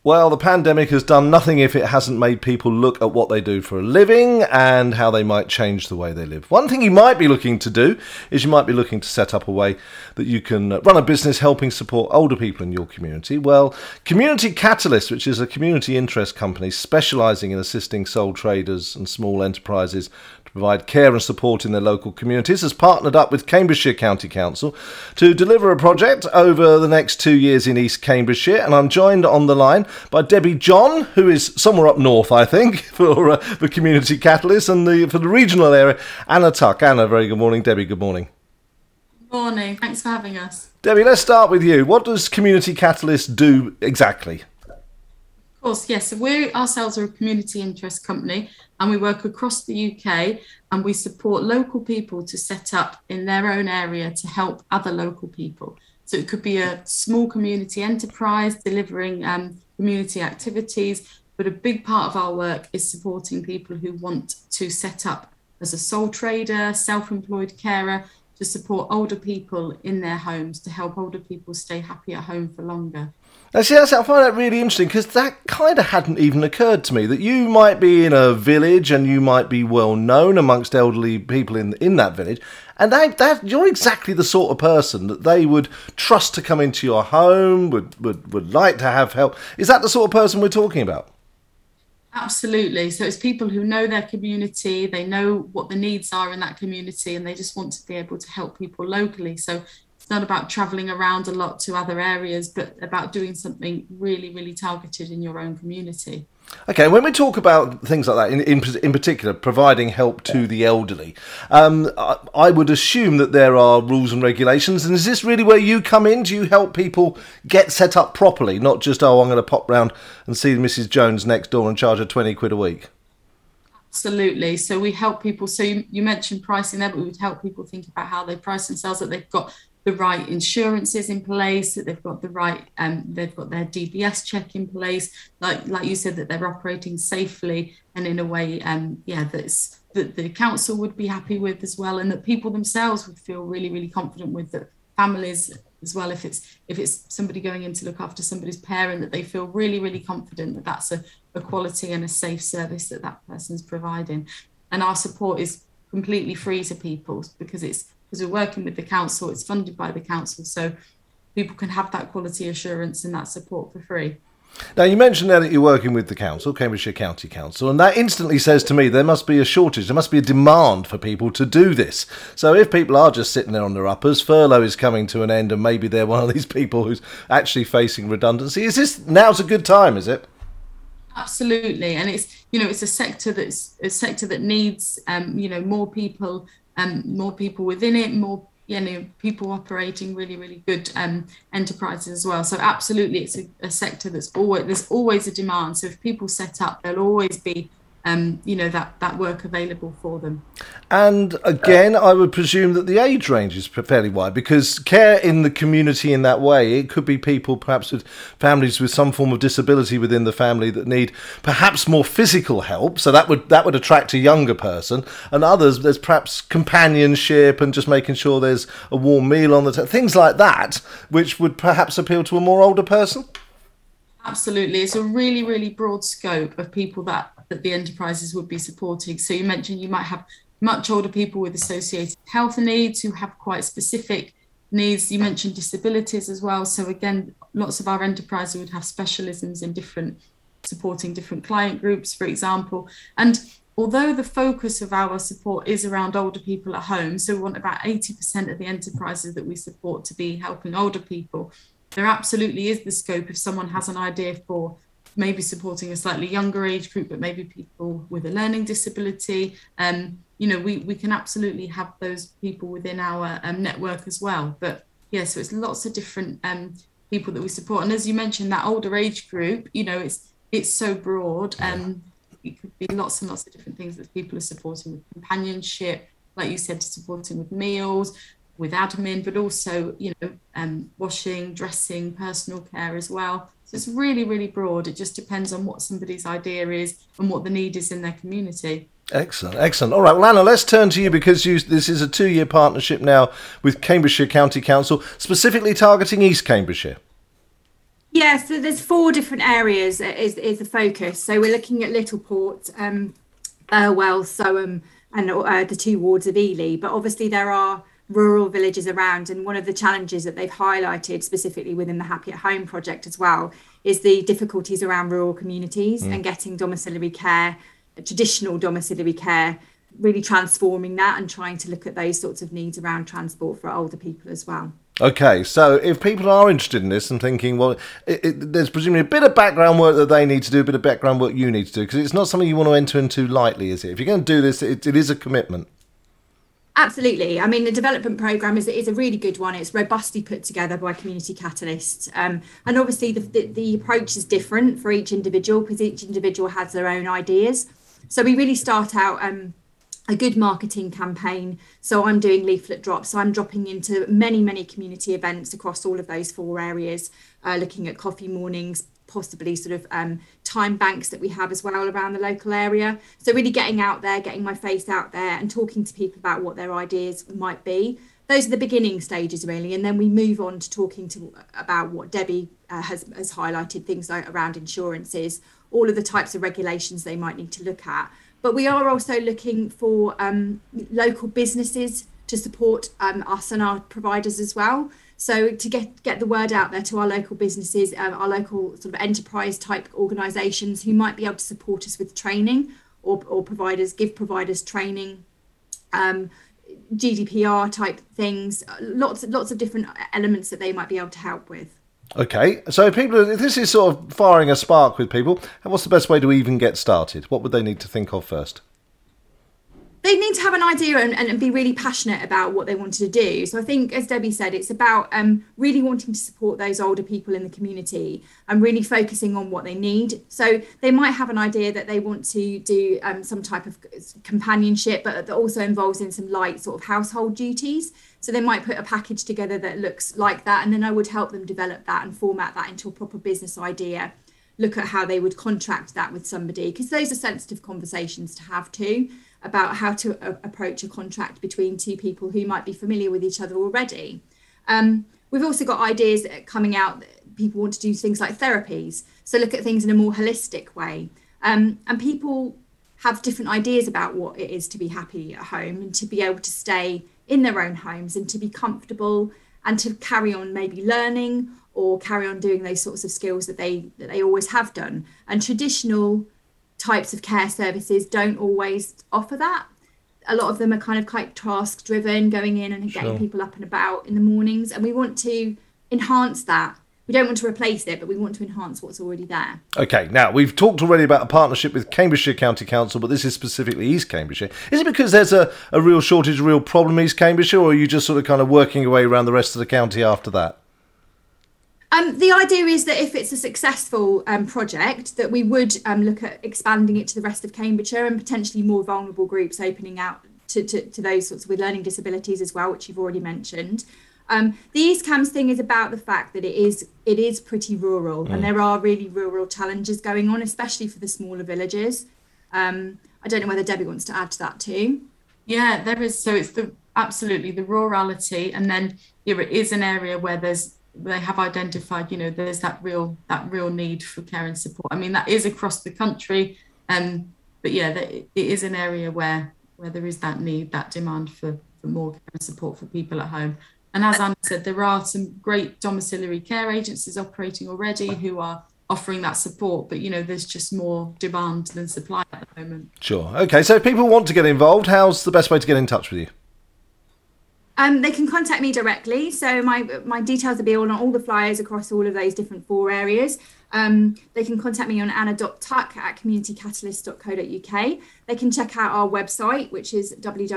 Well, the pandemic has done nothing if it hasn't made people look at what they do for a living and how they might change the way they live. One thing you might be looking to do is you might be looking to set up a way that you can run a business helping support older people in your community. Well, Community Catalyst, which is a community interest company specialising in assisting sole traders and small enterprises to provide care and support in their local communities, has partnered up with Cambridgeshire County Council to deliver a project over the next 2 years in East Cambridgeshire. And I'm joined on the line by Debbie John, who is somewhere up north, I think, for the Community Catalyst, and for the regional area, Anna Tuck. Anna, very good morning. Debbie, good morning. Good morning. Thanks for having us. Debbie, let's start with you. What does Community Catalyst do exactly? Of course, yes. So we ourselves are a community interest company and we work across the UK and we support local people to set up in their own area to help other local people. So it could be a small community enterprise delivering community activities, but a big part of our work is supporting people who want to set up as a sole trader, self-employed carer, to support older people in their homes, to help older people stay happy at home for longer. I find that really interesting because that kind of hadn't even occurred to me, that you might be in a village and you might be well known amongst elderly people in that village, and that you're exactly the sort of person that they would trust to come into your home, would like to have help. Is that the sort of person we're talking about? Absolutely. So it's people who know their community, they know what the needs are in that community, and they just want to be able to help people locally. So it's not about traveling around a lot to other areas, but about doing something really, really targeted in your own community. Okay, when we talk about things like that, in particular, providing help to the elderly, I would assume that there are rules and regulations. And is this really where you come in? Do you help people get set up properly, not just, I'm going to pop round and see Mrs. Jones next door and charge her 20 quid a week? Absolutely. So we help people. So you mentioned pricing there, but we would help people think about how they price themselves, that they've got the right insurances in place, that they've got the right, they've got their DBS check in place, like you said, that they're operating safely and in a way, that the council would be happy with as well, and that people themselves would feel really, really confident with, that families as well, if it's somebody going in to look after somebody's parent, that they feel really, really confident that that's a quality and a safe service that person's providing. And our support is completely free to people because we're working with the council, it's funded by the council, so people can have that quality assurance and that support for free. Now, you mentioned there that you're working with the council, Cambridgeshire County Council, and that instantly says to me there must be a shortage, there must be a demand for people to do this. So if people are just sitting there on their uppers, furlough is coming to an end and maybe they're one of these people who's actually facing redundancy. Now's a good time, is it? Absolutely, and it's a sector that needs more people within it, more people operating really, really good enterprises as well. So absolutely, it's a sector there's always a demand. So if people set up, there'll always be that work available for them. And again, I would presume that the age range is fairly wide, because care in the community in that way, it could be people perhaps with families with some form of disability within the family that need perhaps more physical help, so that would attract a younger person, and others there's perhaps companionship and just making sure there's a warm meal on the table, things like that, which would perhaps appeal to a more older person. Absolutely. It's a really, really broad scope of people that the enterprises would be supporting. So you mentioned you might have much older people with associated health needs who have quite specific needs. You mentioned disabilities as well. So again, lots of our enterprises would have specialisms in supporting different client groups, for example. And although the focus of our support is around older people at home, so we want about 80% of the enterprises that we support to be helping older people, there absolutely is the scope if someone has an idea for maybe supporting a slightly younger age group, but maybe people with a learning disability. We can absolutely have those people within our network as well. But yeah, so it's lots of different people that we support. And as you mentioned, that older age group, it's so broad. It could be lots and lots of different things that people are supporting with companionship, like you said, supporting with meals, with admin, but also, washing, dressing, personal care as well. So it's really, really broad. It just depends on what somebody's idea is and what the need is in their community. Excellent. All right, well, Anna, let's turn to you, because this is a 2-year partnership now with Cambridgeshire County Council, specifically targeting East Cambridgeshire. Yeah, so there's 4 different areas is the focus. So we're looking at Littleport, Burwell, Soham, and the 2 wards of Ely. But obviously there are rural villages around, and one of the challenges that they've highlighted specifically within the Happy at Home project as well is the difficulties around rural communities and getting domiciliary care, traditional domiciliary care, really transforming that and trying to look at those sorts of needs around transport for older people as well. Okay, so if people are interested in this and thinking, well, there's presumably a bit of background work that they need to do, a bit of background work you need to do, because it's not something you want to enter into lightly, is it? If you're going to do this, it is a commitment. Absolutely. I mean, the development programme is a really good one. It's robustly put together by Community Catalyst. And obviously the approach is different for each individual because each individual has their own ideas. So we really start out a good marketing campaign. So I'm doing leaflet drops. So I'm dropping into many community events across all of those 4 areas, looking at coffee mornings, possibly sort of time banks that we have as well around the local area. So really getting out there, getting my face out there and talking to people about what their ideas might be. Those are the beginning stages really. And then we move on to talking about what Debbie has highlighted, things like around insurances, all of the types of regulations they might need to look at. But we are also looking for local businesses to support us and our providers as well. So to get the word out there to our local businesses, our local sort of enterprise type organisations who might be able to support us with training or give providers training, GDPR type things, lots of different elements that they might be able to help with. Okay, so if this is sort of firing a spark with people, what's the best way to even get started? What would they need to think of first? They need to have an idea and be really passionate about what they wanted to do. So I think, as Debbie said, it's about really wanting to support those older people in the community and really focusing on what they need. So they might have an idea that they want to do some type of companionship, but that also involves in some light sort of household duties. So they might put a package together that looks like that. And then I would help them develop that and format that into a proper business idea. Look at how they would contract that with somebody, because those are sensitive conversations to have too, about how to approach a contract between 2 people who might be familiar with each other already. We've also got ideas coming out that people want to do things like therapies. So look at things in a more holistic way. And people have different ideas about what it is to be happy at home and to be able to stay in their own homes and to be comfortable and to carry on maybe learning or carry on doing those sorts of skills that they always have done. And traditional types of care services don't always offer that. A lot of them are kind of quite task driven, going in and getting people up and about in the mornings. And we want to enhance that. We don't want to replace it, but we want to enhance what's already there. Okay, now we've talked already about a partnership with Cambridgeshire County Council, but this is specifically East Cambridgeshire. Is it because there's a real shortage, a real problem in East Cambridgeshire, or are you just sort of kind of working your way around the rest of the county after that? The idea is that if it's a successful project, that we would look at expanding it to the rest of Cambridgeshire and potentially more vulnerable groups opening out to those sorts with learning disabilities as well, which you've already mentioned. The East Cambs thing is about the fact that it is pretty rural and there are really rural challenges going on, especially for the smaller villages. I don't know whether Debbie wants to add to that too. Yeah, there is. So it's absolutely the rurality, and then it is an area where they have identified, there's that real need for care and support. I mean, that is across the country, but yeah, it is an area where there is that need, that demand for more care and support for people at home. And as Anna said, there are some great domiciliary care agencies operating already who are offering that support, but there's just more demand than supply at the moment. Sure. Okay, so if people want to get involved, how's the best way to get in touch with you? They can contact me directly. So my details will be on all the flyers across all of those different 4 areas. They can contact me on anna.tuck@communitycatalyst.co.uk. They can check out our website, which is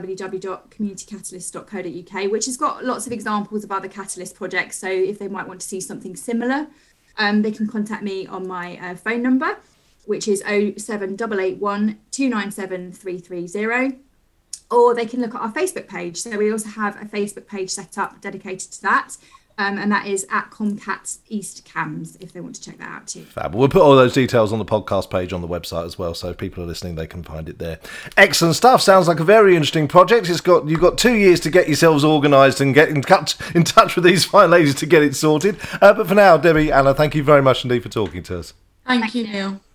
www.communitycatalyst.co.uk, which has got lots of examples of other Catalyst projects. So if they might want to see something similar, they can contact me on my phone number, which is 07881 297 330. Or they can look at our Facebook page. So we also have a Facebook page set up dedicated to that. and that is at Comcats East Cams, if they want to check that out too. Fab. We'll put all those details on the podcast page on the website as well, so if people are listening, they can find it there. Excellent stuff. Sounds like a very interesting project. You've got 2 years to get yourselves organised and get in touch with these fine ladies to get it sorted. But for now, Debbie, Anna, thank you very much indeed for talking to us. Thank you, Neil.